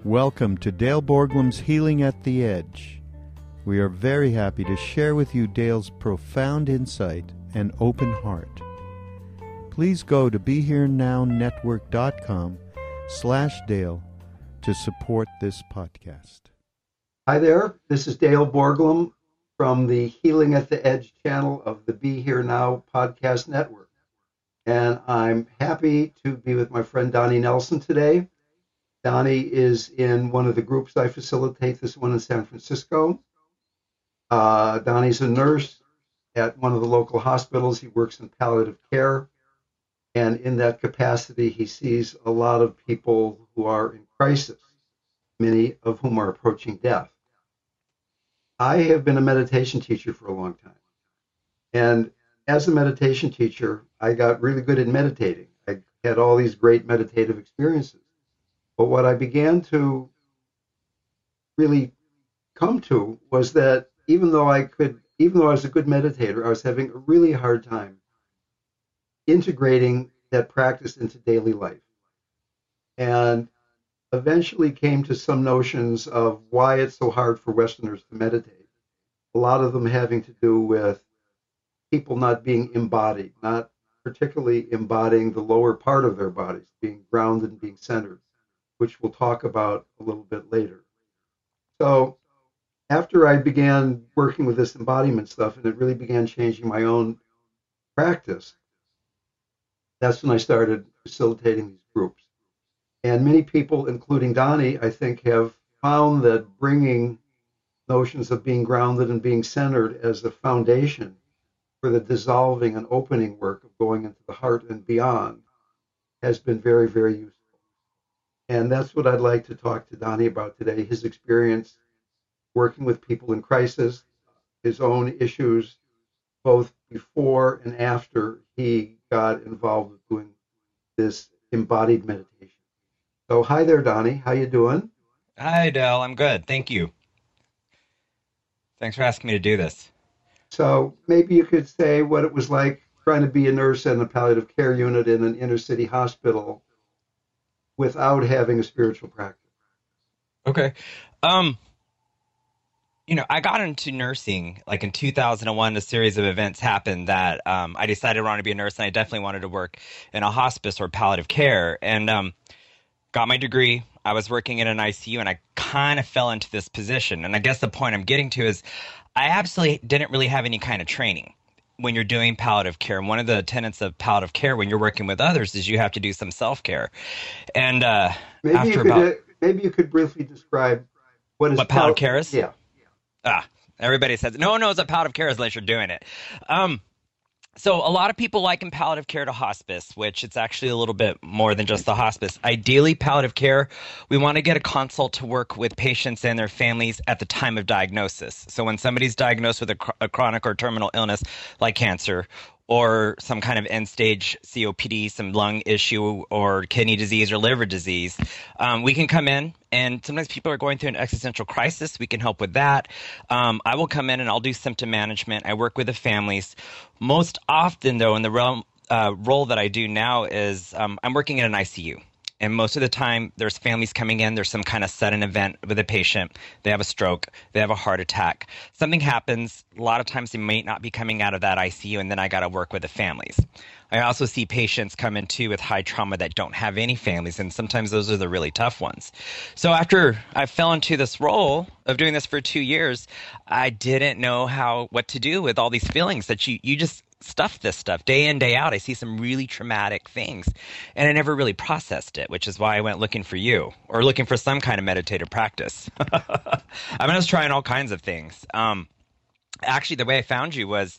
Welcome to Dale Borglum's Healing at the Edge. We are very happy to share with you Dale's profound insight and open heart. Please go to BeHereNowNetwork.com/Dale to support this podcast. Hi there, this is Dale Borglum from the Healing at the Edge channel of the Be Here Now podcast network. And I'm happy to be with my friend Donnie Nelson today. Donnie is in one of the groups I facilitate, this one in San Francisco. Donnie's a nurse at one of the local hospitals. He works in palliative care. And in that capacity, he sees a lot of people who are in crisis, many of whom are approaching death. I have been a meditation teacher for a long time. And as a meditation teacher, I got really good at meditating. I had all these great meditative experiences. But what I began to really come to was that even though I was a good meditator, I was having a really hard time integrating that practice into daily life. And eventually came to some notions of why it's so hard for Westerners to meditate. A lot of them having to do with people not being embodied, not particularly embodying the lower part of their bodies, being grounded and being centered, which we'll talk about a little bit later. So after I began working with this embodiment stuff and it really began changing my own practice, that's when I started facilitating these groups. And many people, including Donnie, I think have found that bringing notions of being grounded and being centered as a foundation for the dissolving and opening work of going into the heart and beyond has been very, very useful. And that's what I'd like to talk to Donnie about today, his experience working with people in crisis, his own issues, both before and after he got involved with doing this embodied meditation. So hi there, Donnie. How you doing? Hi, Dale. I'm good. Thank you. Thanks for asking me to do this. So maybe you could say what it was like trying to be a nurse in a palliative care unit in an inner city hospital without having a spiritual practice. Okay. I got into nursing like in 2001. A series of events happened that I decided I wanted to be a nurse, and I definitely wanted to work in a hospice or palliative care. And got my degree. I was working in an ICU, and I kind of fell into this position. And I guess the point I'm getting to is I absolutely didn't really have any kind of training when you're doing palliative care. And one of the tenets of palliative care when you're working with others is you have to do some self-care. And maybe you could briefly describe what palliative care is? Yeah. Everybody says, no one knows what palliative care is unless you're doing it. So a lot of people liken palliative care to hospice, which it's actually a little bit more than just the hospice. Ideally, palliative care, we want to get a consult to work with patients and their families at the time of diagnosis. So when somebody's diagnosed with a chronic or terminal illness like cancer or some kind of end-stage COPD, some lung issue or kidney disease or liver disease, we can come in, and sometimes people are going through an existential crisis. We can help with that. I will come in and I'll do symptom management. I work with the families. Most often, though, in the role that I do now is I'm working in an ICU. And most of the time, there's families coming in. There's some kind of sudden event with a patient. They have a stroke. They have a heart attack. Something happens. A lot of times, they may not be coming out of that ICU, and then I got to work with the families. I also see patients come in, too, with high trauma that don't have any families, and sometimes those are the really tough ones. So after I fell into this role of doing this for 2 years, I didn't know what to do with all these feelings that you just stuff this stuff day in, day out. I see some really traumatic things, and I never really processed it, which is why I went looking for you or looking for some kind of meditative practice. I was trying all kinds of things. Actually, the way I found you was,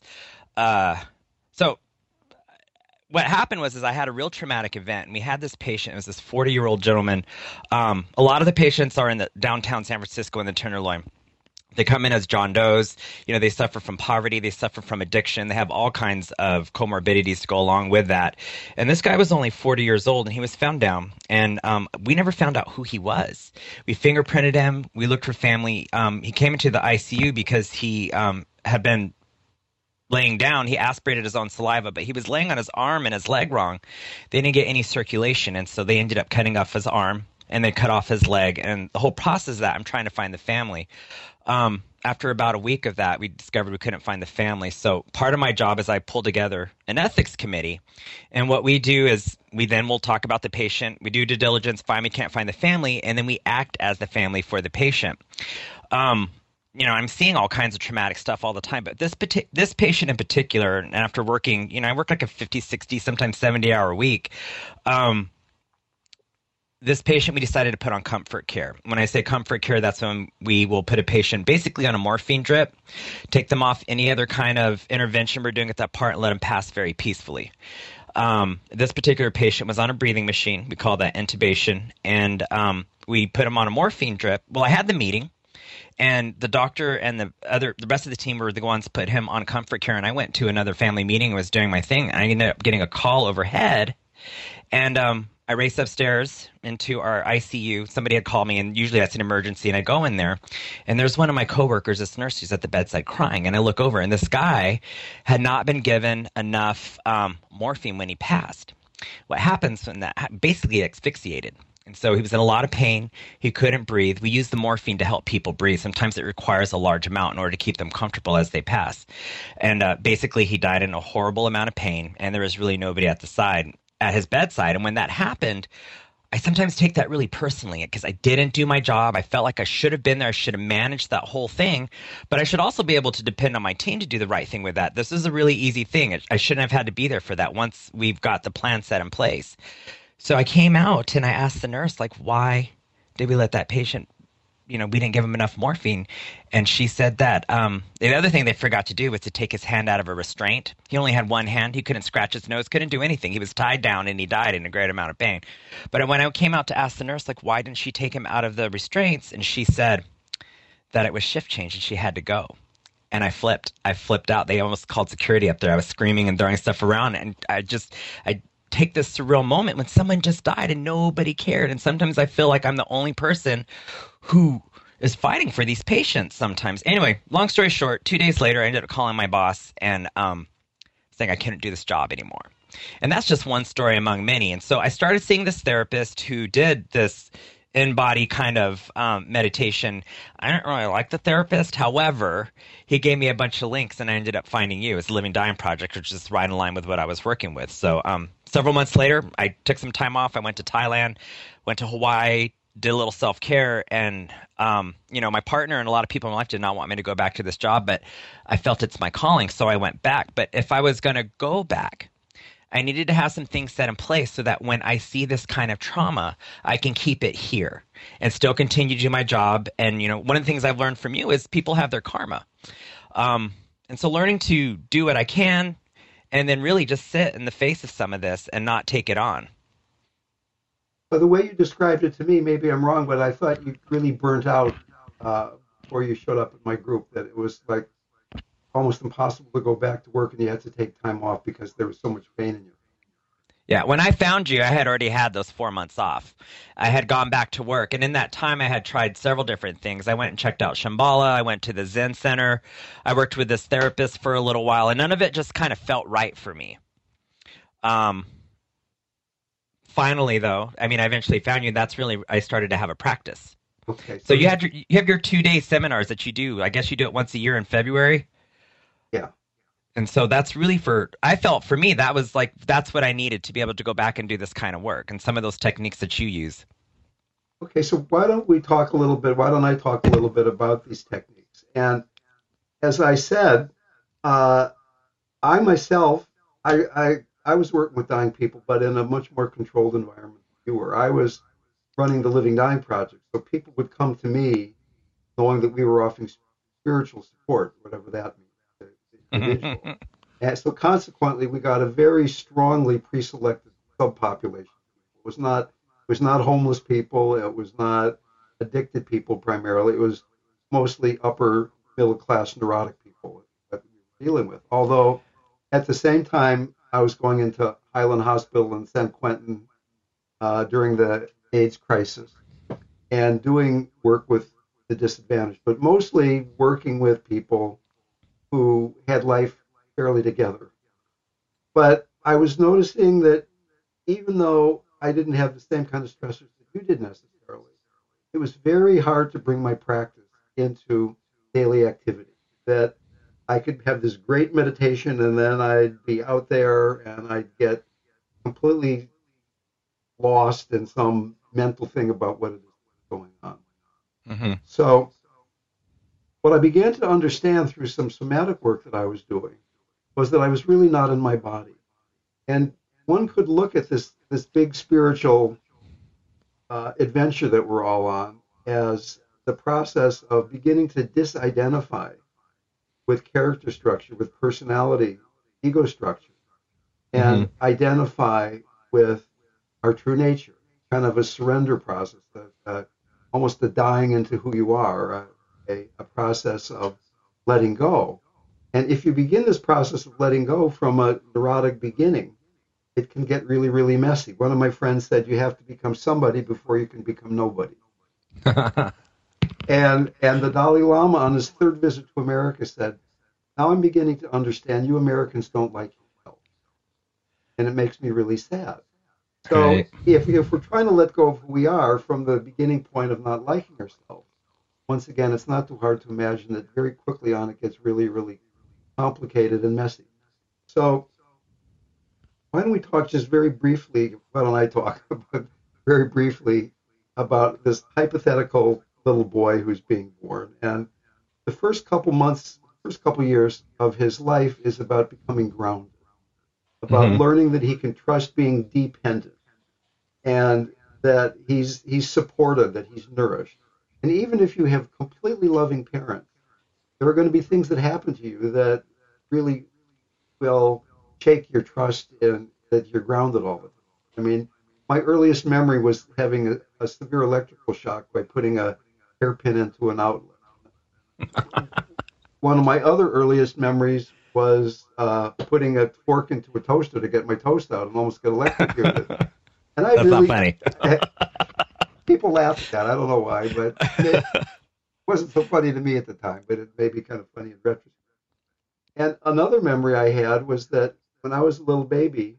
so what happened was I had a real traumatic event, and we had this patient. It was this 40-year-old gentleman. A lot of the patients are in the downtown San Francisco in the Tenderloin. They come in as John Does. They suffer from poverty. They suffer from addiction. They have all kinds of comorbidities to go along with that. And this guy was only 40 years old, and he was found down. And we never found out who he was. We fingerprinted him. We looked for family. He came into the ICU because he had been laying down. He aspirated his own saliva, but he was laying on his arm and his leg wrong. They didn't get any circulation, and so they ended up cutting off his arm, and they cut off his leg. And the whole process of that, I'm trying to find the family. After about a week of that, we discovered we couldn't find the family. So part of my job is I pull together an ethics committee. And what we do is we then will talk about the patient. We do due diligence, find we can't find the family, and then we act as the family for the patient. I'm seeing all kinds of traumatic stuff all the time, but this patient in particular, and after working, I work like a 50, 60, sometimes 70-hour week. This patient, we decided to put on comfort care. When I say comfort care, that's when we will put a patient basically on a morphine drip, take them off any other kind of intervention we're doing at that part, and let them pass very peacefully. This particular patient was on a breathing machine. We call that intubation. And we put him on a morphine drip. Well, I had the meeting, and the doctor and the rest of the team were the ones put him on comfort care. And I went to another family meeting and was doing my thing. I ended up getting a call overhead, and I race upstairs into our ICU. Somebody had called me, and usually that's an emergency, and I go in there, and there's one of my coworkers, this nurse, who's at the bedside crying, and I look over, and this guy had not been given enough morphine when he passed. What happens when that basically asphyxiated? And so he was in a lot of pain. He couldn't breathe. We use the morphine to help people breathe. Sometimes it requires a large amount in order to keep them comfortable as they pass. And basically he died in a horrible amount of pain, and there was really nobody at his bedside. And when that happened, I sometimes take that really personally because I didn't do my job. I felt like I should have been there. I should have managed that whole thing. But I should also be able to depend on my team to do the right thing with that. This is a really easy thing. I shouldn't have had to be there for that once we've got the plan set in place. So I came out and I asked the nurse, why did we let that patient, we didn't give him enough morphine. And she said that the other thing they forgot to do was to take his hand out of a restraint. He only had one hand. He couldn't scratch his nose, couldn't do anything. He was tied down and he died in a great amount of pain. But when I came out to ask the nurse, why didn't she take him out of the restraints? And she said that it was shift change and she had to go. And I flipped out. They almost called security up there. I was screaming and throwing stuff around. And I take this surreal moment when someone just died and nobody cared. And sometimes I feel like I'm the only person who is fighting for these patients sometimes. Anyway, long story short, 2 days later, I ended up calling my boss and saying I couldn't do this job anymore. And that's just one story among many. And so I started seeing this therapist who did this in-body kind of meditation. I don't really like the therapist. However, he gave me a bunch of links, and I ended up finding you. It's the Living Dying Project, which is right in line with what I was working with. So several months later, I took some time off. I went to Thailand, went to Hawaii, did a little self-care, and my partner and a lot of people in my life did not want me to go back to this job, but I felt it's my calling, so I went back. But if I was going to go back, I needed to have some things set in place so that when I see this kind of trauma, I can keep it here and still continue to do my job. And, one of the things I've learned from you is people have their karma. And so learning to do what I can and then really just sit in the face of some of this and not take it on. Well, the way you described it to me, maybe I'm wrong, but I thought you really burnt out before you showed up at my group, that it was almost impossible to go back to work and you had to take time off because there was so much pain in you. Yeah, when I found you, I had already had those 4 months off. I had gone back to work, and in that time I had tried several different things. I went and checked out Shambhala. I went to the Zen Center. I worked with this therapist for a little while, and none of it just kind of felt right for me. Finally, though, I eventually found you, and that's really, I started to have a practice. Okay. So you have your 2-day seminars that you do. I guess you do it once a year in February? Yeah. And so that's really I felt for me, that was that's what I needed to be able to go back and do this kind of work and some of those techniques that you use. Okay, so why don't I talk a little bit about these techniques? And as I said, I myself, I was working with dying people, but in a much more controlled environment than you were. I was running the Living Dying Project, so people would come to me knowing that we were offering spiritual support, whatever that means. And so consequently, we got a very strongly pre-selected subpopulation. It was not homeless people. It was not addicted people primarily. It was mostly upper middle class neurotic people that we were dealing with. Although at the same time, I was going into Highland Hospital in San Quentin during the AIDS crisis and doing work with the disadvantaged, but mostly working with people who had life fairly together. But I was noticing that even though I didn't have the same kind of stressors that you did necessarily, it was very hard to bring my practice into daily activity. That I could have this great meditation and then I'd be out there and I'd get completely lost in some mental thing about what it is going on. Mm-hmm. So what I began to understand through some somatic work that I was doing was that I was really not in my body. And one could look at this big spiritual adventure that we're all on as the process of beginning to disidentify with character structure, with personality, ego structure, and identify with our true nature, kind of a surrender process, almost the dying into who you are, a process of letting go. And if you begin this process of letting go from a neurotic beginning, it can get really, really messy. One of my friends said you have to become somebody before you can become nobody. And the Dalai Lama on his third visit to America said, now I'm beginning to understand you Americans don't like yourself. And it makes me really sad. So Right. if we're trying to let go of who we are from the beginning point of not liking ourselves, once again, it's not too hard to imagine that very quickly on it gets really, really complicated and messy. So why don't we talk just very briefly, why don't I talk about very briefly about this hypothetical little boy who's being born. And the first couple months, first couple years of his life is about becoming grounded, about learning that he can trust being dependent and that he's supported, that he's nourished. And even if you have completely loving parents, there are going to be things that happen to you that really will shake your trust in that you're grounded all the time. I mean, my earliest memory was having a severe electrical shock by putting a hairpin into an outlet. One of my other earliest memories was putting a fork into a toaster to get my toast out and almost get electrocuted. And I That's really, not funny. people laugh at that. I don't know why, but it wasn't so funny to me at the time, but it may be kind of funny in retrospect. And another memory I had was that when I was a little baby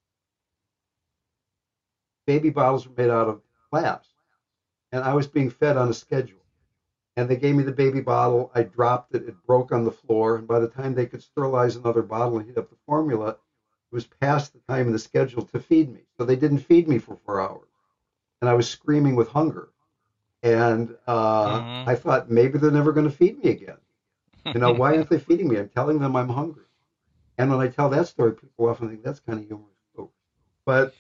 bottles were made out of glass, and I was being fed on a schedule. And they gave me the baby bottle. I dropped it. It broke on the floor. And by the time they could sterilize another bottle and heat up the formula, it was past the time in the schedule to feed me. So they didn't feed me for 4 hours. And I was screaming with hunger. And I thought, maybe they're never going to feed me again. You know, why aren't they feeding me? I'm telling them I'm hungry. And when I tell that story, people often think that's kind of humorous too. But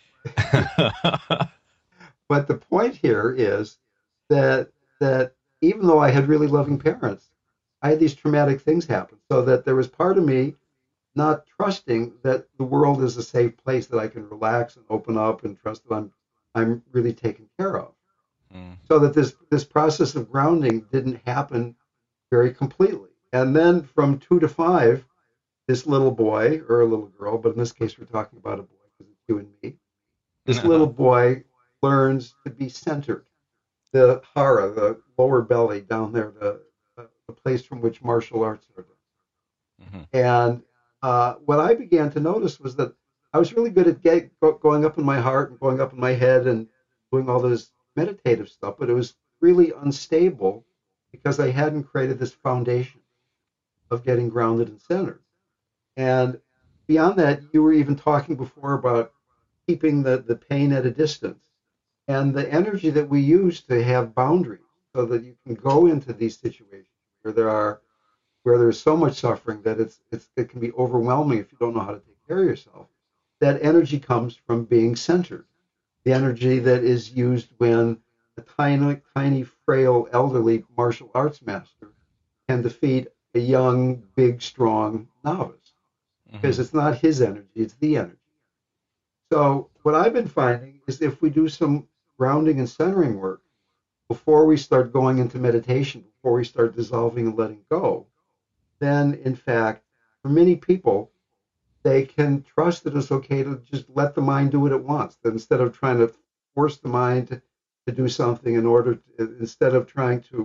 but the point here is that even though I had really loving parents, I had these traumatic things happen. So that there was part of me not trusting that the world is a safe place that I can relax and open up and trust that I'm really taken care of. So that this process of grounding didn't happen very completely. And then from 2 to 5, this little boy or a little girl, but in this case we're talking about a boy because it's you and me. This little boy learns to be centered. The hara, the lower belly down there, the place from which martial arts are done. And what I began to notice was that I was really good at going up in my heart and going up in my head and doing all this meditative stuff, but it was really unstable because I hadn't created this foundation of getting grounded and centered. And beyond that, you were even talking before about keeping the pain at a distance and the energy that we use to have boundaries so that you can go into these situations where there's so much suffering that it can be overwhelming if you don't know how to take care of yourself. That energy comes from being centered. The energy that is used when a tiny, frail, elderly martial arts master can defeat a young, big, strong novice. Because it's not his energy, it's the energy. So what I've been finding is if we do some grounding and centering work before we start going into meditation, before we start dissolving and letting go, then in fact, for many people, they can trust that it's okay to just let the mind do what it wants. That instead of trying to force the mind to do something instead of trying to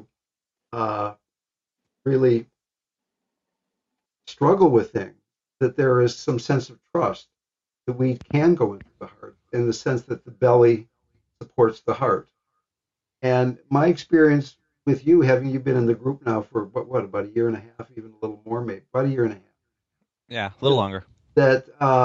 really struggle with things, that there is some sense of trust that we can go into the heart in the sense that the belly supports the heart. And my experience with you, having you been in the group now for about a year and a half, even a little more, maybe about a year and a half, Yeah, a little longer. that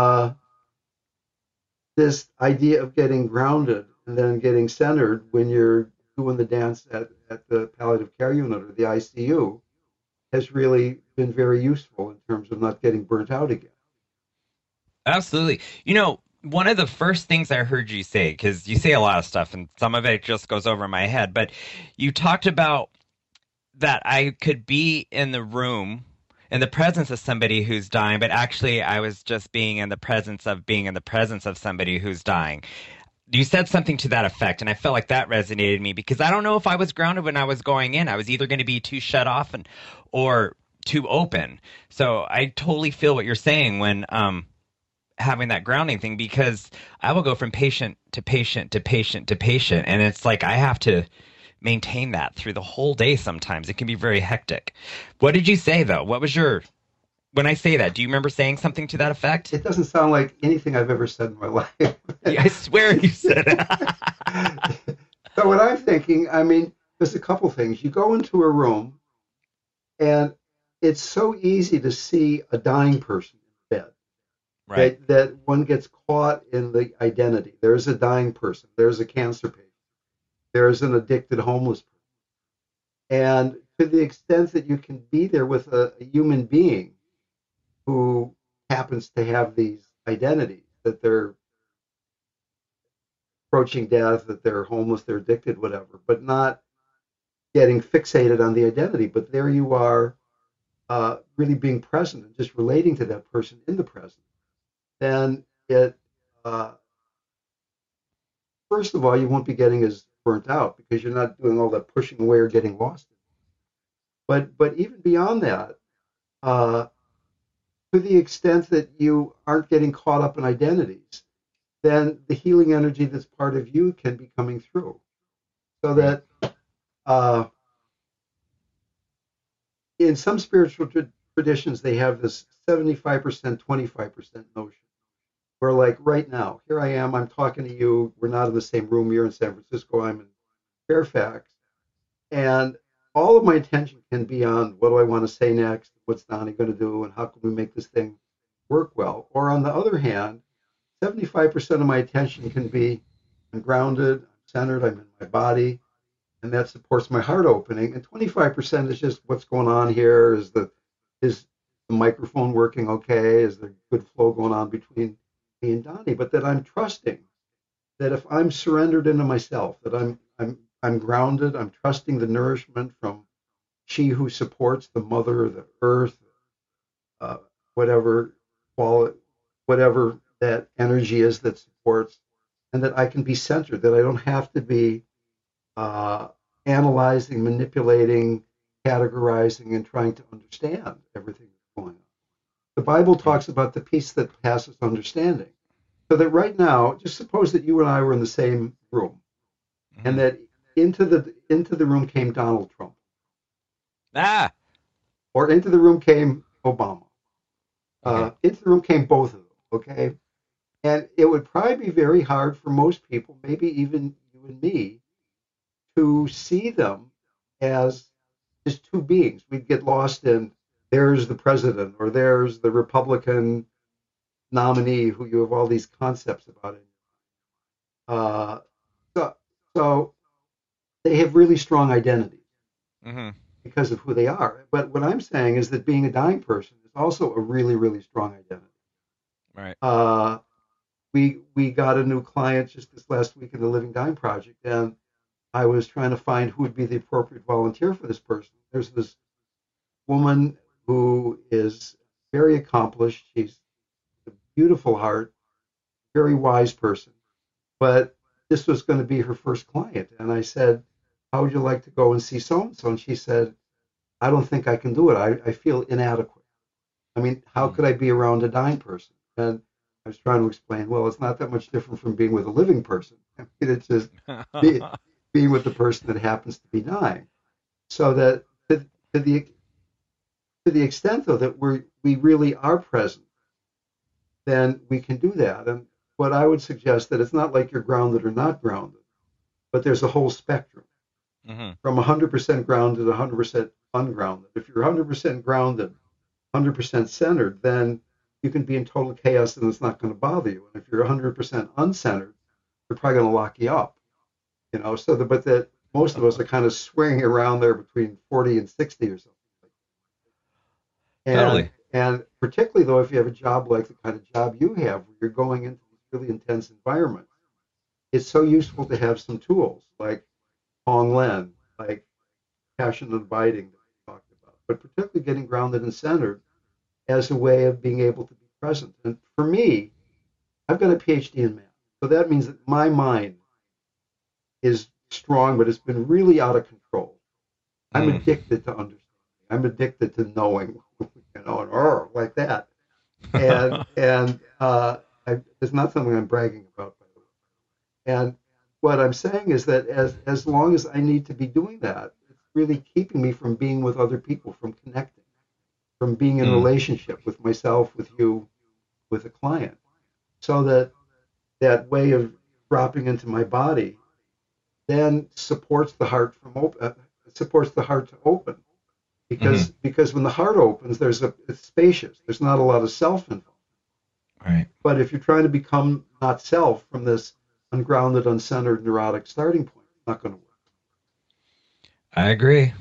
this idea of getting grounded and then getting centered when you're doing the dance at the palliative care unit or the ICU has really been very useful in terms of not getting burnt out again. Absolutely. You know, one of the first things I heard you say, because you say a lot of stuff and some of it just goes over my head, but you talked about that I could be in the room in the presence of somebody who's dying, but actually I was just being in the presence of being in the presence of somebody who's dying. You said something to that effect, and I felt like that resonated with me because I don't know if I was grounded when I was going in. I was either going to be too shut off and or too open. So I totally feel what you're saying when having that grounding thing because I will go from patient to patient to patient to patient, and it's like I have to maintain that through the whole day sometimes. It can be very hectic. What did you say though? What was your when I say that, do you remember saying something to that effect? It doesn't sound like anything I've ever said in my life. I swear you said it. So what I'm thinking, I mean, there's a couple things. You go into a room and it's so easy to see a dying person in bed. Right. That one gets caught in the identity. There's a dying person. There's a cancer patient. There's an addicted homeless person. And to the extent that you can be there with a human being who happens to have these identities, that they're approaching death, that they're homeless, they're addicted, whatever, but not getting fixated on the identity. But there you are, really being present and just relating to that person in the present. Then it, first of all, you won't be getting as burnt out because you're not doing all that pushing away or getting lost. But even beyond that, to the extent that you aren't getting caught up in identities, then the healing energy that's part of you can be coming through. So that in some spiritual traditions, they have this 75%, 25% notion. Where, like right now, here I am, I'm talking to you, we're not in the same room, you're in San Francisco, I'm in Fairfax, and all of my attention can be on what do I want to say next, what's Donnie going to do, and how can we make this thing work well. Or on the other hand, 75% of my attention can be I'm grounded, I'm centered, I'm in my body, and that supports my heart opening. And 25% is just what's going on here. Is the microphone working okay? Is there good flow going on between me and Donnie? But that I'm trusting that if I'm surrendered into myself, that I'm grounded, I'm trusting the nourishment from she who supports the mother, the earth, whatever quality, whatever that energy is that supports, and that I can be centered, that I don't have to be analyzing, manipulating, categorizing, and trying to understand everything that's going on. The Bible talks about the peace that passes understanding. So that right now, just suppose that you and I were in the same room, and that into the room came Donald Trump, or into the room came Obama, into the room came both of them. Okay, and it would probably be very hard for most people, maybe even you and me, to see them as just two beings. We'd get lost in there's the president or there's the Republican nominee who you have all these concepts about it. So they have really strong identities because of who they are. But what I'm saying is that being a dying person is also a really, really strong identity. Right. We got a new client just this last week in the Living Dying Project, and I was trying to find who would be the appropriate volunteer for this person. There's this woman who is very accomplished. She's a beautiful heart, very wise person. But this was going to be her first client. And I said, how would you like to go and see so-and-so? And she said, I don't think I can do it. I feel inadequate. I mean, how could I be around a dying person? And I was trying to explain, well, it's not that much different from being with a living person. I mean, it's just being with the person that happens to be dying. So that to the extent, though, that we really are present, then we can do that. And what I would suggest that it's not like you're grounded or not grounded, but there's a whole spectrum. Hmm. from 100% grounded to 100% ungrounded. If you're 100% grounded, 100% centered, then you can be in total chaos and it's not going to bother you. And if you're 100% uncentered, they're probably going to lock you up. So but that most of us are kind of swinging around there between 40 and 60 or something. And Totally. and particularly though, if you have a job like the kind of job you have, where you're going into these really intense environments, it's so useful to have some tools like Tonglen, like passion and abiding that we talked about, but particularly getting grounded and centered as a way of being able to be present. And for me, I've got a PhD in math, so that means that my mind is strong, but it's been really out of control. I'm Mm. addicted to understanding. I'm addicted to knowing, like that. And it's not something I'm bragging about, by the way. And what I'm saying is that as long as I need to be doing that, it's really keeping me from being with other people, from connecting, from being in Mm. relationship with myself, with you, with a client. So that way of dropping into my body then supports the heart supports the heart to open Hmm. because when the heart opens, it's spacious. There's not a lot of self involved. Right. But if you're trying to become not self from this ungrounded, uncentered, neurotic starting point, it's not going to work. I agree.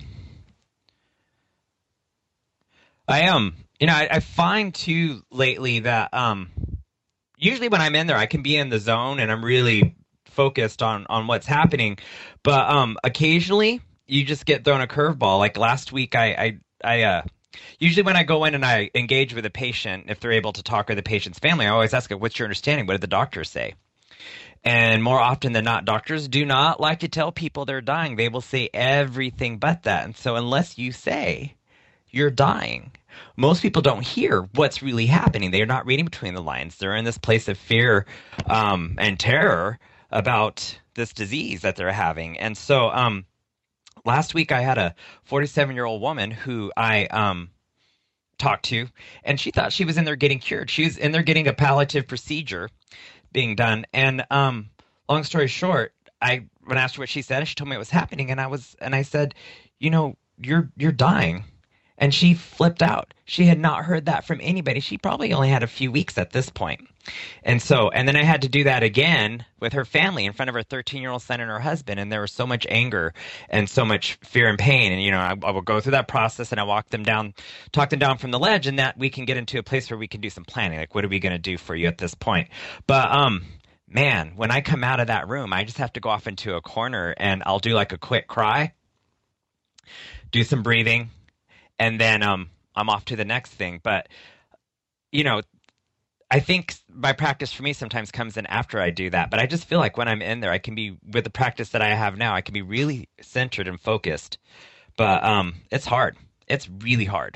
I I find too lately that usually when I'm in there, I can be in the zone and I'm really focused on what's happening. But occasionally you just get thrown a curveball. Like last week, I usually when I go in and I engage with a patient, if they're able to talk or the patient's family, I always ask, "What's your understanding? What did the doctor say?" And more often than not, doctors do not like to tell people they're dying. They will say everything but that. And so unless you say you're dying, most people don't hear what's really happening. They're not reading between the lines. They're in this place of fear and terror about this disease that they're having. And so last week I had a 47-year-old woman who I talked to, and she thought she was in there getting cured. She was in there getting a palliative procedure being done. And long story short, I when I asked her what she said, she told me it was happening, and I said, you're dying. And she flipped out. She had not heard that from anybody. She probably only had a few weeks at this point. And then I had to do that again with her family in front of her 13-year-old son and her husband. And there was so much anger and so much fear and pain. And, I will go through that process and I talk them down from the ledge, and that we can get into a place where we can do some planning. Like, what are we going to do for you at this point? But, man, when I come out of that room, I just have to go off into a corner and I'll do like a quick cry, do some breathing, and then I'm off to the next thing. But you know, I think my practice for me sometimes comes in after I do that. But I just feel like when I'm in there, I can be with the practice that I have now. I can be really centered and focused. But it's hard. It's really hard.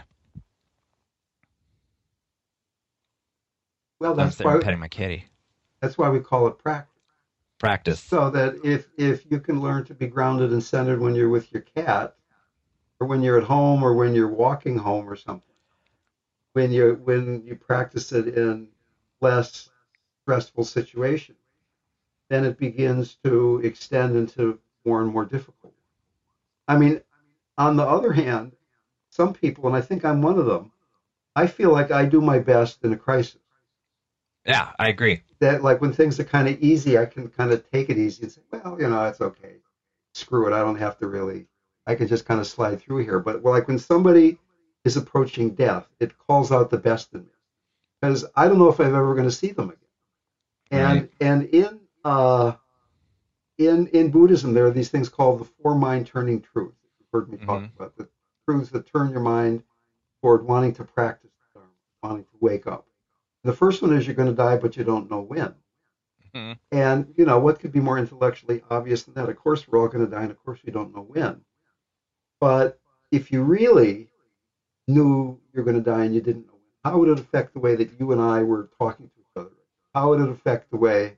Well, I'm sitting petting my kitty. that's why we call it practice. Practice. So that if you can learn to be grounded and centered when you're with your cat, or when you're at home, or when you're walking home or something, when you practice it in less stressful situations, then it begins to extend into more and more difficult. I mean, on the other hand, some people, and I think I'm one of them, I feel like I do my best in a crisis. Yeah, I agree. That like when things are kind of easy, I can kind of take it easy and say, well, it's okay. Screw it. I don't have to really. I can just kind of slide through here. But like when somebody is approaching death, it calls out the best in me because I don't know if I'm ever going to see them again. Right. And in Buddhism, there are these things called the four mind turning truths. You've heard me talk Hmm. about the truths that turn your mind toward wanting to practice the Dharma, wanting to wake up. The first one is you're going to die, but you don't know when. Hmm. And what could be more intellectually obvious than that? Of course, we're all going to die, and of course, we don't know when. But if you really knew you're going to die and you didn't know when, how would it affect the way that you and I were talking to each other? How would it affect the way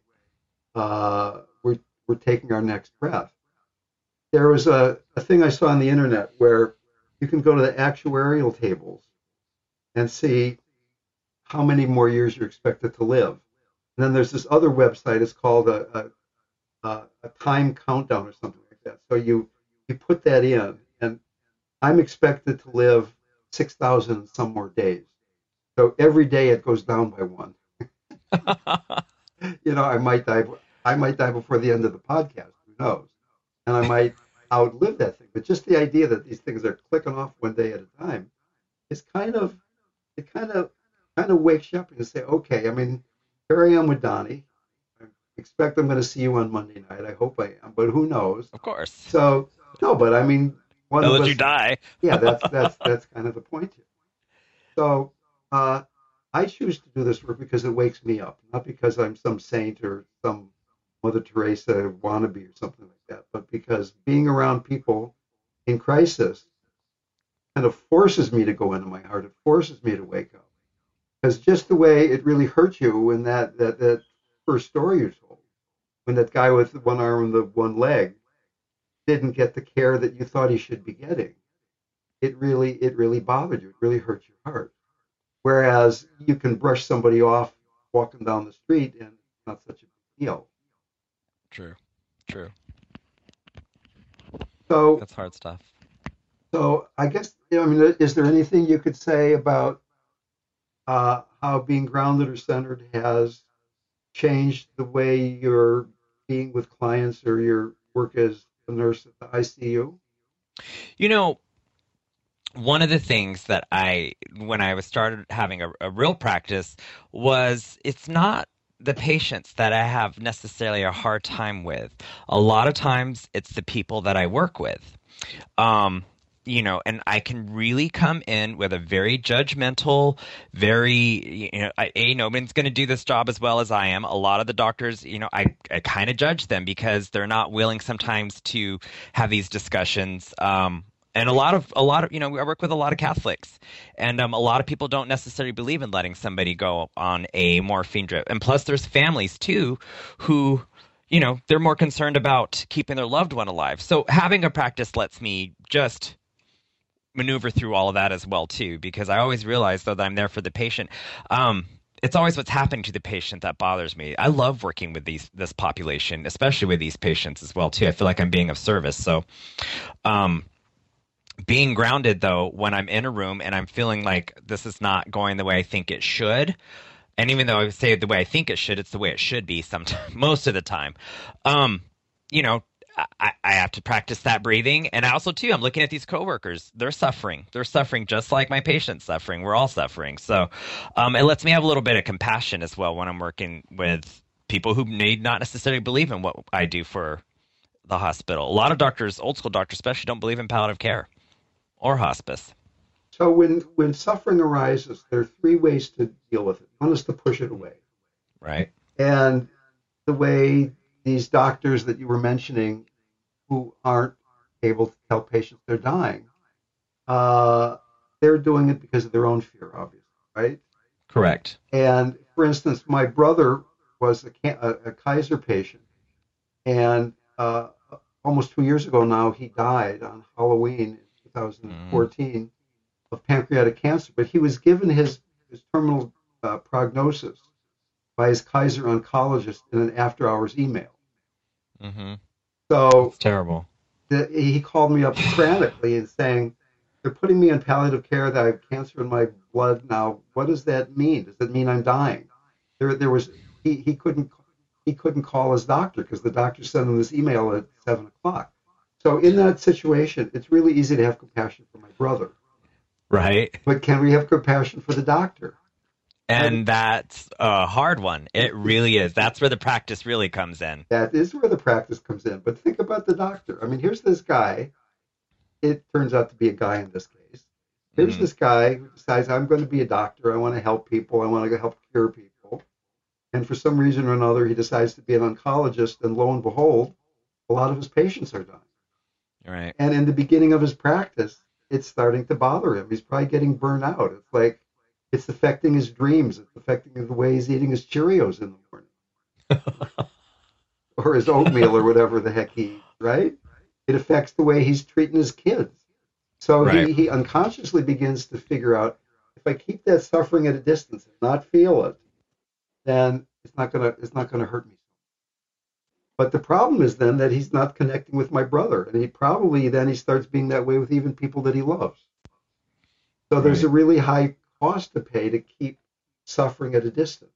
we're taking our next breath? There was a thing I saw on the internet where you can go to the actuarial tables and see how many more years you're expected to live. And then there's this other website. It's called a time countdown or something like that. So you put that in, and I'm expected to live 6,000 some more days. So every day it goes down by one. I might die. I might die before the end of the podcast. Who knows? And I might outlive that thing. But just the idea that these things are clicking off one day at a time is it kind of wakes you up and you say, okay, I mean, here I am with Donnie. I expect I'm going to see you on Monday night. I hope I am, but who knows? Of course. So no, but I mean, one They'll of let us. you die. Yeah, that's kind of the point here. So I choose to do this work because it wakes me up, not because I'm some saint or some Mother Teresa wannabe or something like that, but because being around people in crisis kind of forces me to go into my heart. It forces me to wake up. Because just the way it really hurt you when that first story you told, when that guy with one arm and the one leg didn't get the care that you thought he should be getting, it really bothered you. It really hurt your heart. Whereas you can brush somebody off walking down the street and it's not such a big deal. True. So That's hard stuff. So I guess, I mean, is there anything you could say about how being grounded or centered has changed the way you're being with clients or your work as a nurse at the ICU? One of the things that when I was started having a real practice, was it's not the patients that I have necessarily a hard time with. A lot of times it's the people that I work with. And I can really come in with a very judgmental, nobody's going to do this job as well as I am. A lot of the doctors, I kind of judge them because they're not willing sometimes to have these discussions. And a lot of, I work with a lot of Catholics, and a lot of people don't necessarily believe in letting somebody go on a morphine drip. And plus there's families too who, they're more concerned about keeping their loved one alive. So having a practice lets me just maneuver through all of that as well too, because I always realize though that I'm there for the patient. It's always what's happening to the patient that bothers me. I love working with this population, especially with these patients as well too. I feel like I'm being of service. So, being grounded though, when I'm in a room and I'm feeling like this is not going the way I think it should, and even though I say the way I think it should, it's the way it should be most of the time. I have to practice that breathing. And also too, I'm looking at these coworkers. They're suffering just like my patient's suffering. We're all suffering. So it lets me have a little bit of compassion as well when I'm working with people who may not necessarily believe in what I do for the hospital. A lot of doctors, old school doctors especially, don't believe in palliative care or hospice. So when suffering arises, there are three ways to deal with it. One is to push it away. Right. And the way these doctors that you were mentioning who aren't able to tell patients they're dying, they're doing it because of their own fear, obviously, right? Correct. And for instance, my brother was a Kaiser patient, and almost 2 years ago now, he died on Halloween in 2014 of pancreatic cancer. But he was given his terminal prognosis by his Kaiser oncologist in an after-hours email. Mm-hmm. So it's terrible. He called me up frantically and saying, "They're putting me in palliative care. That I have cancer in my blood now. What does that mean? Does that mean I'm dying?" He couldn't call his doctor because the doctor sent him this email at 7:00. So in that situation, it's really easy to have compassion for my brother. Right. But can we have compassion for the doctor? And that's a hard one. It really is. That's where the practice really comes in. That is where the practice comes in. But think about the doctor. I mean, here's this guy. It turns out to be a guy in this case. Here's this guy who decides, I'm going to be a doctor. I want to help people. I want to help cure people. And for some reason or another, he decides to be an oncologist. And lo and behold, a lot of his patients are dying. Right. And in the beginning of his practice, it's starting to bother him. He's probably getting burned out. It's like, it's affecting his dreams. It's affecting the way he's eating his Cheerios in the morning. Or his oatmeal or whatever the heck he eats, right? It affects the way he's treating his kids. So right. he unconsciously begins to figure out, if I keep that suffering at a distance and not feel it, then it's not gonna hurt me. But the problem is then that he's not connecting with my brother. And he starts being that way with even people that he loves. So there's a really high cost to pay to keep suffering at a distance.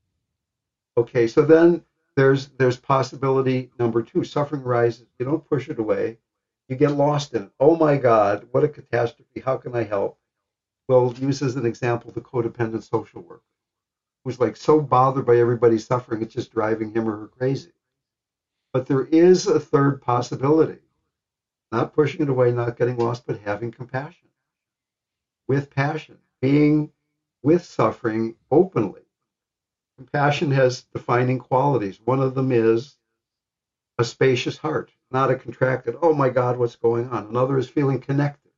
Okay, so then there's possibility number two. Suffering rises. You don't push it away. You get lost in it. Oh my God, what a catastrophe. How can I help? Well, use as an example the codependent social worker who's like so bothered by everybody's suffering, it's just driving him or her crazy. But there is a third possibility. Not pushing it away, not getting lost, but having compassion. With passion. Being with suffering openly. Compassion has defining qualities. One of them is a spacious heart, not a contracted, oh my God, what's going on? Another is feeling connected.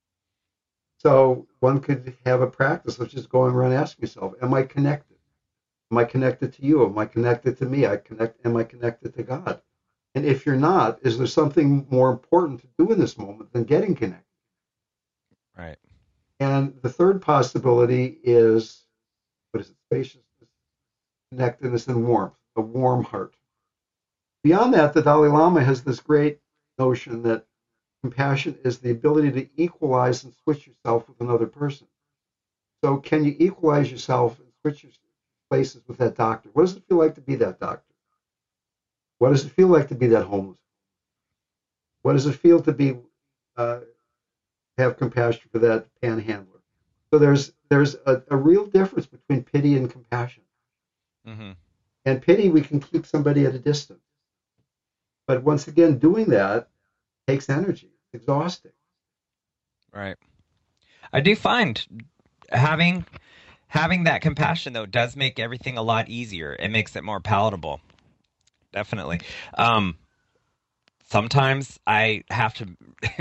So one could have a practice of just going around asking yourself, am I connected? Am I connected to you? Am I connected to me? Am I connected to God? And if you're not, is there something more important to do in this moment than getting connected? Right. And the third possibility is, what is it? Spaciousness, connectedness, and warmth, a warm heart. Beyond that, the Dalai Lama has this great notion that compassion is the ability to equalize and switch yourself with another person. So can you equalize yourself and switch your places with that doctor? What does it feel like to be that doctor? What does it feel like to be that homeless? What does it feel to be have compassion for that panhandler? So there's a real difference between pity and compassion. Mm-hmm. And pity, we can keep somebody at a distance. But once again, doing that takes energy. It's exhausting. Right. I do find having that compassion, though, does make everything a lot easier. It makes it more palatable. Definitely. Sometimes I have to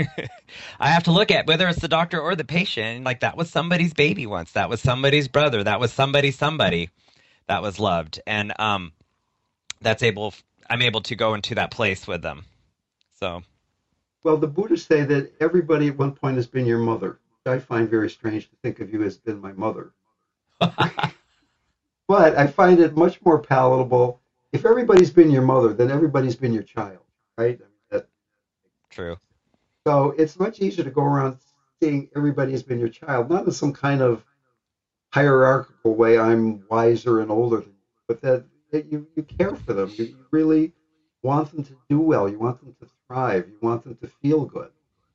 look at whether it's the doctor or the patient. Like, that was somebody's baby once. That was somebody's brother. That was somebody that was loved. And I'm able to go into that place with them. So. Well, the Buddhists say that everybody at one point has been your mother. I find very strange to think of you as been my mother. But I find it much more palatable. If everybody's been your mother, then everybody's been your child, right? True. So it's much easier to go around seeing everybody has been your child, not in some kind of hierarchical way, I'm wiser and older than you, but that you care for them. You really want them to do well. You want them to thrive. You want them to feel good.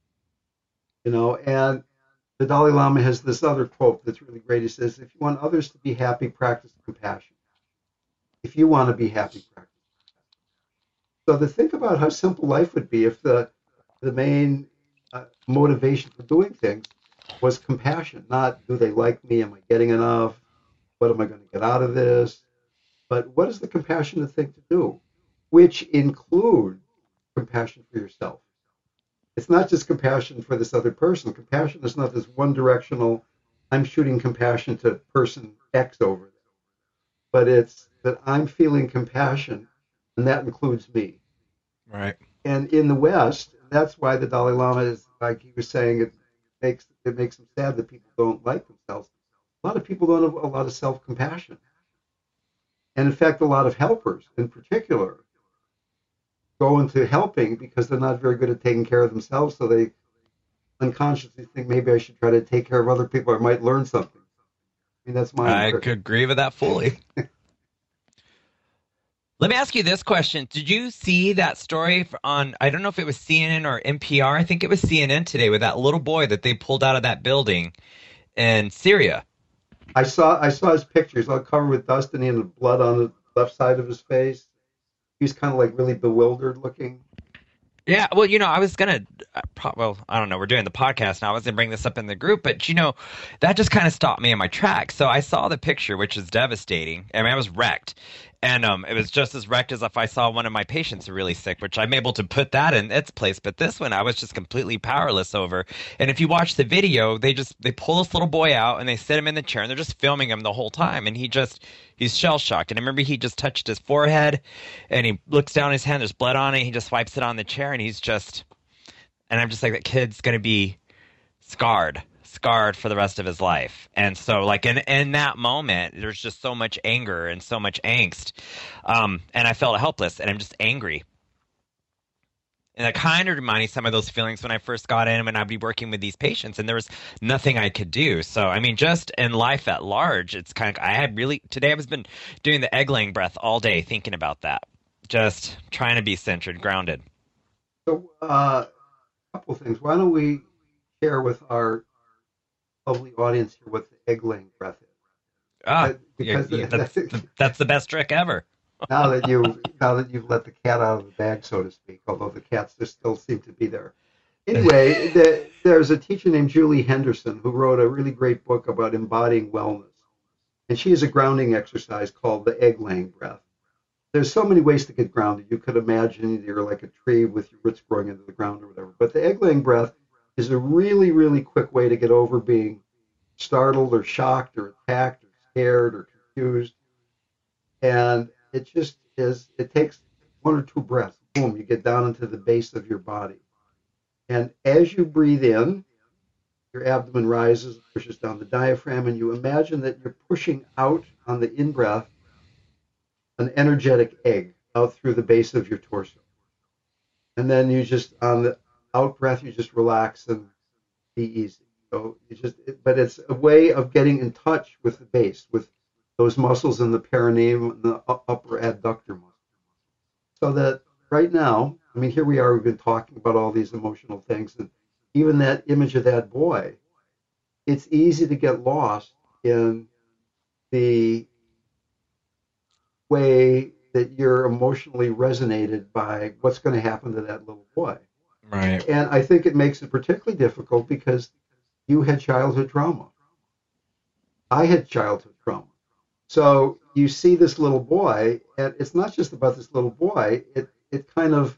And the Dalai Lama has this other quote that's really great. He says, if you want others to be happy, practice compassion. If you want to be happy, practice compassion. So to think about how simple life would be if the main motivation for doing things was compassion, not do they like me, am I getting enough, what am I going to get out of this, but what is the compassionate thing to do, which include compassion for yourself. It's not just compassion for this other person. Compassion is not this one directional, I'm shooting compassion to person X over there, but it's that I'm feeling compassion, and that includes me. Right. And in the West, that's why the Dalai Lama is, like he was saying, it makes him sad that people don't like themselves. A lot of people don't have a lot of self-compassion. And in fact, a lot of helpers in particular go into helping because they're not very good at taking care of themselves, so they unconsciously think maybe I should try to take care of other people, or I might learn something. I mean, that's my I could agree with that fully. Let me ask you this question. Did you see that story on, I don't know if it was CNN or NPR, I think it was CNN today, with that little boy that they pulled out of that building in Syria? I saw his pictures all covered with dust, and he had blood on the left side of his face. He's kind of like really bewildered looking. Yeah, well, I was going to, I don't know, we're doing the podcast now. I was going to bring this up in the group, but, that just kind of stopped me in my tracks. So I saw the picture, which is devastating. I mean, I was wrecked. And it was just as wrecked as if I saw one of my patients really sick, which I'm able to put that in its place. But this one, I was just completely powerless over. And if you watch the video, they pull this little boy out and they sit him in the chair and they're just filming him the whole time. And he's shell shocked. And I remember he just touched his forehead and he looks down his hand. There's blood on it. He just wipes it on the chair and I'm just like, that kid's going to be scarred scarred for the rest of his life. And so, like, in that moment, there's just so much anger and so much angst. And I felt helpless, and I'm just angry. And it kind of reminded me some of those feelings when I first got in, when I'd be working with these patients, and there was nothing I could do. So, I mean, just in life at large, it's kind of, today I've been doing the egg-laying breath all day, thinking about that. Just trying to be centered, grounded. So, a couple of things. Why don't we share with our lovely audience here what the egg-laying breath is? Because that's the best trick ever. now that you've let the cat out of the bag, so to speak, although the cats just still seem to be there. Anyway, there's a teacher named Julie Henderson who wrote a really great book about embodying wellness. And she has a grounding exercise called the egg-laying breath. There's so many ways to get grounded. You could imagine you're like a tree with your roots growing into the ground or whatever. But the egg-laying breath is a really, really quick way to get over being startled or shocked or attacked or scared or confused. And it just is, it takes 1 or 2 breaths. Boom, you get down into the base of your body. And as you breathe in, your abdomen rises, pushes down the diaphragm, and you imagine that you're pushing out on the in-breath an energetic egg out through the base of your torso. And then you just, on the out-breath, you just relax and be easy. So but it's a way of getting in touch with the base, with those muscles in the perineum and the upper adductor muscle. So that right now, I mean, here we are, we've been talking about all these emotional things, and even that image of that boy, it's easy to get lost in the way that you're emotionally resonated by what's going to happen to that little boy. Right. And I think it makes it particularly difficult because you had childhood trauma. I had childhood trauma. So you see this little boy, and it's not just about this little boy. It kind of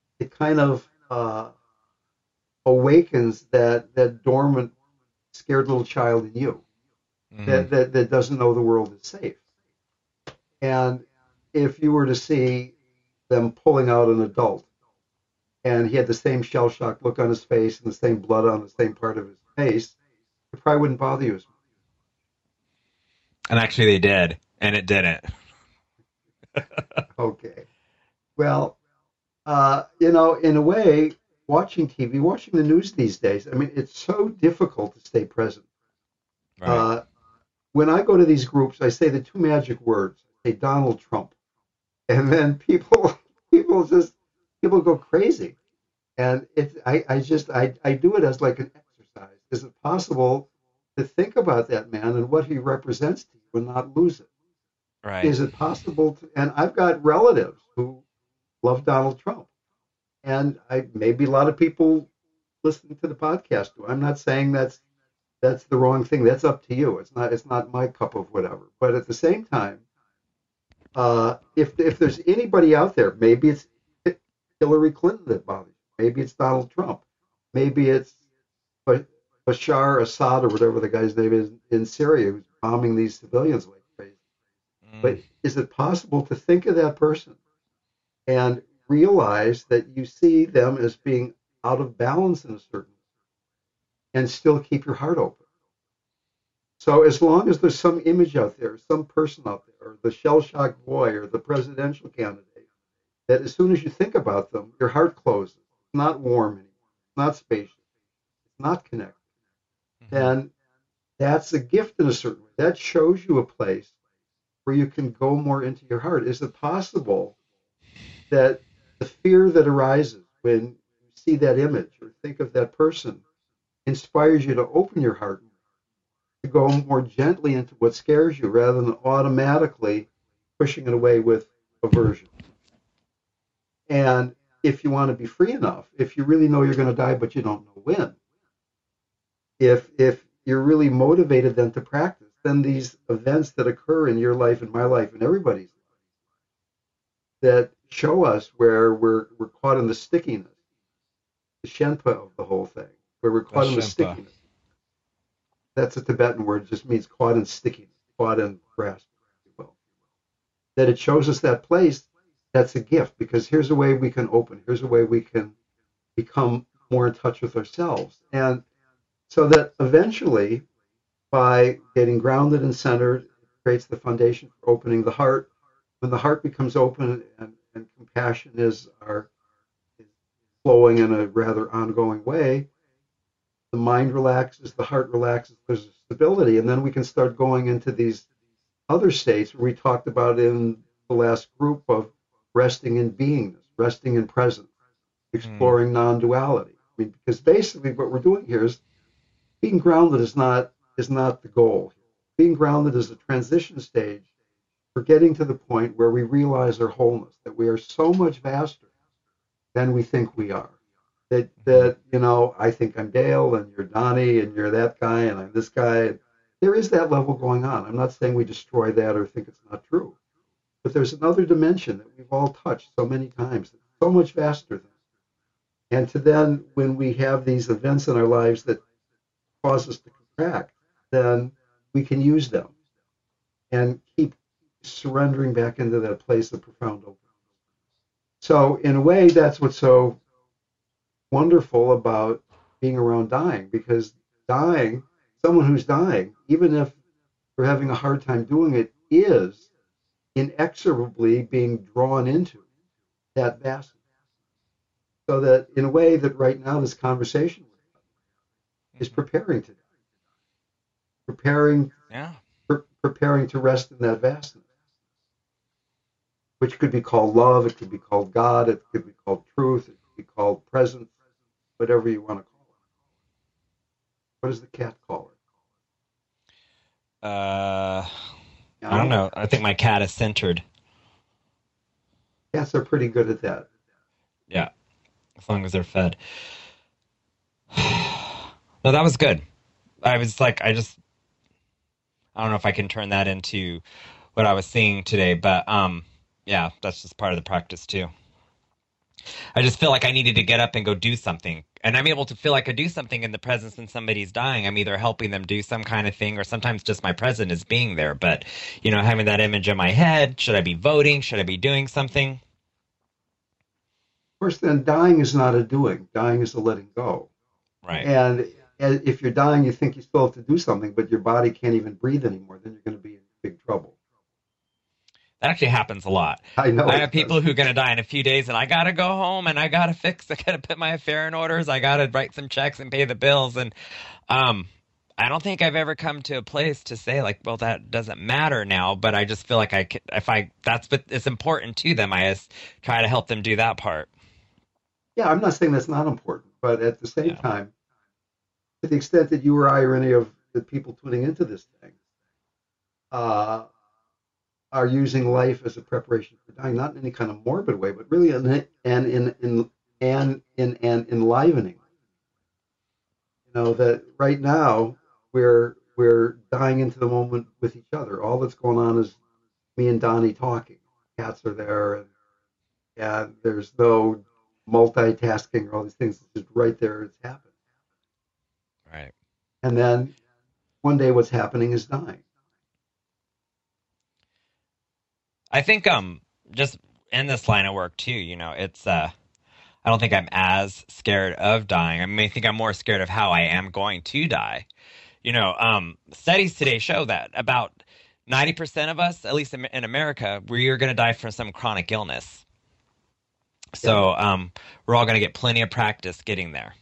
awakens that dormant, scared little child in you, that doesn't know the world is safe. And if you were to see them pulling out an adult, and he had the same shell-shocked look on his face and the same blood on the same part of his face, it probably wouldn't bother you as much. And actually they did, and it didn't. Okay. Well, in a way, watching TV, watching the news these days, I mean, it's so difficult to stay present. Right. When I go to these groups, I say the 2 magic words. I say Donald Trump. And then people go crazy. And I do it as like an exercise. Is it possible to think about that man and what he represents to you and not lose it? Right. Is it possible to, and I've got relatives who love Donald Trump. And maybe a lot of people listening to the podcast do. I'm not saying that's the wrong thing. That's up to you. It's not my cup of whatever. But at the same time, if there's anybody out there, maybe it's Hillary Clinton that bothers you. Maybe it's Donald Trump. Maybe it's Bashar Assad or whatever the guy's name is in Syria who's bombing these civilians like crazy. But is it possible to think of that person and realize that you see them as being out of balance in a certain way and still keep your heart open? So as long as there's some image out there, some person out there, or the shell-shocked boy or the presidential candidate, that as soon as you think about them, your heart closes. It's not warm anymore. It's not spacious. It's not connected. Then that's a gift in a certain way. That shows you a place where you can go more into your heart. Is it possible that the fear that arises when you see that image or think of that person inspires you to open your heart, to go more gently into what scares you rather than automatically pushing it away with aversion? And if you want to be free enough, if you really know you're going to die but you don't know when, if you're really motivated then to practice, then these events that occur in your life and my life and everybody's life that show us where we're caught in the stickiness, the shenpa of the whole thing, where we're caught in the stickiness. That's a Tibetan word, just means caught in stickiness, caught in grasp, if you will. That it shows us that place, that's a gift, because here's a way we can open, here's a way we can become more in touch with ourselves. And So that eventually, by getting grounded and centered, it creates the foundation for opening the heart. When the heart becomes open and compassion is flowing in a rather ongoing way, the mind relaxes, the heart relaxes, there's a stability, and then we can start going into these other states where we talked about in the last group of resting in beingness, resting in presence, exploring non-duality. I mean, because basically what we're doing here is being grounded is not the goal. Being grounded is a transition stage for getting to the point where we realize our wholeness, that we are so much vaster than we think we are. That I think I'm Dale and you're Donnie and you're that guy and I'm this guy. There is that level going on. I'm not saying we destroy that or think it's not true, but there's another dimension that we've all touched so many times, that's so much vaster than. And to then, when we have these events in our lives that cause us to contract, then we can use them and keep surrendering back into that place of profound openness. So, in a way, that's what's so wonderful about being around dying, because dying, someone who's dying, even if they're having a hard time doing it, is inexorably being drawn into that vastness. So that in a way that right now this conversation is preparing to die, preparing Yeah. preparing to rest in that vastness, which could be called love, it could be called God, it could be called truth, it could be called presence, whatever you want to call it. What does the cat call it? I don't know. I think my cat is centered. Cats are pretty good at that. Yeah, as long as they're fed. No, that was good. I was like, I don't know if I can turn that into what I was seeing today, but yeah, that's just part of the practice too. I just feel like I needed to get up and go do something. And I'm able to feel like I do something in the presence when somebody's dying. I'm either helping them do some kind of thing or sometimes just my presence is being there. But, having that image in my head, should I be voting? Should I be doing something? Of course, then dying is not a doing. Dying is a letting go. Right. And if you're dying, you think you still have to do something, but your body can't even breathe anymore. Then you're going to be in big trouble. That actually happens a lot. I know. I have people who are going to die in a few days, and I got to go home, and I got to put my affair in orders. I got to write some checks and pay the bills. And I don't think I've ever come to a place to say, like, well, that doesn't matter now. But I just feel like that's what is important to them. I just try to help them do that part. Yeah, I'm not saying that's not important, but at the same time, to the extent that you or I or any of the people tuning into this thing are using life as a preparation for dying, not in any kind of morbid way, but really in an enlivening. That right now we're dying into the moment with each other. All that's going on is me and Donnie talking. Cats are there, and there's no multitasking or all these things. It's just right there. It's happening. Right. And then one day what's happening is dying. I think just in this line of work too, it's I don't think I'm as scared of dying. I mean, I think I'm more scared of how I am going to die. Studies today show that about 90% of us, at least in America, we are going to die from some chronic illness. So we're all going to get plenty of practice getting there.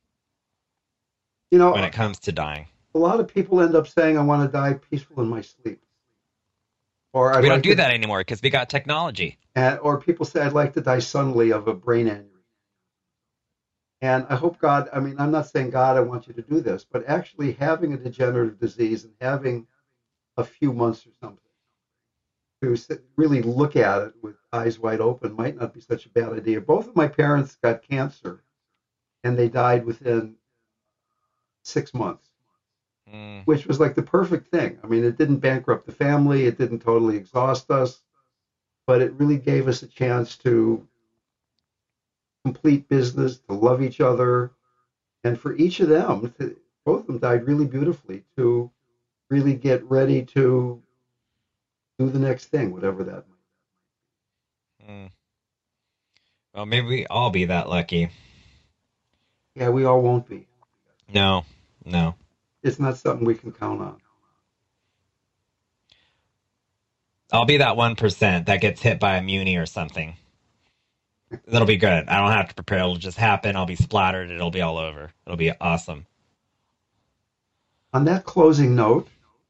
When it comes to dying. A lot of people end up saying, I want to die peaceful in my sleep. Or we don't do that anymore because we got technology. Or people say, I'd like to die suddenly of a brain aneurysm. And I hope God, I'm not saying, God, I want you to do this, but actually having a degenerative disease and having a few months or something to really look at it with eyes wide open might not be such a bad idea. Both of my parents got cancer and they died within 6 months, which was like the perfect thing. It didn't bankrupt the family. It didn't totally exhaust us, but it really gave us a chance to complete business, to love each other. And for each of them, both of them died really beautifully to really get ready to do the next thing, whatever that might be. Well, maybe we all be that lucky. Yeah, we all won't be. No, No. It's not something we can count on. I'll be that 1% that gets hit by a muni or something. That'll be good. I don't have to prepare. It'll just happen. I'll be splattered. It'll be all over. It'll be awesome. On that closing note,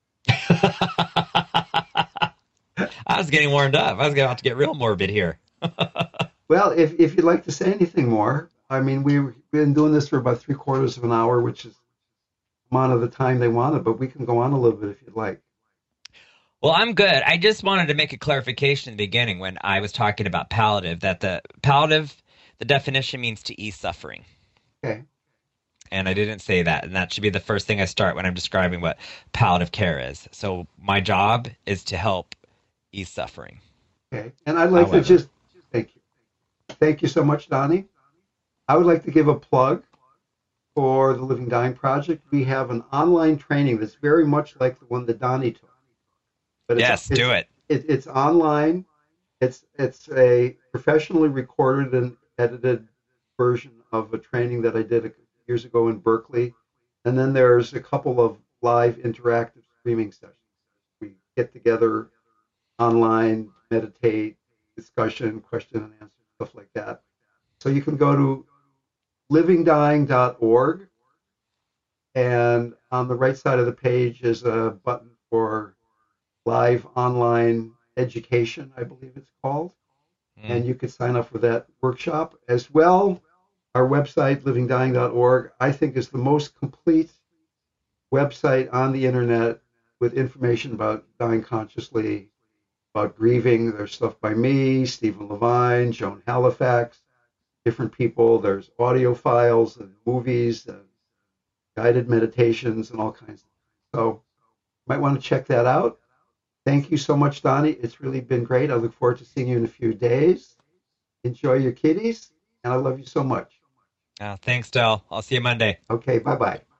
I was getting warmed up. I was about to get real morbid here. well, if you'd like to say anything more, I mean, we've been doing this for about 3/4 of an hour, which is the amount of the time they wanted, but we can go on a little bit if you'd like. Well, I'm good. I just wanted to make a clarification in the beginning when I was talking about palliative, that the palliative, the definition means to ease suffering. Okay. And I didn't say that. And that should be the first thing I start when I'm describing what palliative care is. So my job is to help ease suffering. Okay. And I'd like to just thank you. Thank you so much, Donnie. I would like to give a plug for the Living Dying Project. We have an online training that's very much like the one that Donnie took. But do it. It's online. It's a professionally recorded and edited version of a training that I did years ago in Berkeley. And then there's a couple of live interactive streaming sessions. We get together online, meditate, discussion, question and answer, stuff like that. So you can go to livingdying.org, and on the right side of the page is a button for live online education, I believe it's called. And you could sign up for that workshop as well. Our website, livingdying.org, I think is the most complete website on the internet with information about dying consciously, about grieving. There's stuff by me, Stephen Levine, Joan Halifax, different people. There's audio files and movies and guided meditations and all kinds of things. So you might want to check that out. Thank you so much, Donnie. It's really been great. I look forward to seeing you in a few days. Enjoy your kitties, and I love you so much. Thanks, Del. I'll see you Monday. Okay, bye-bye.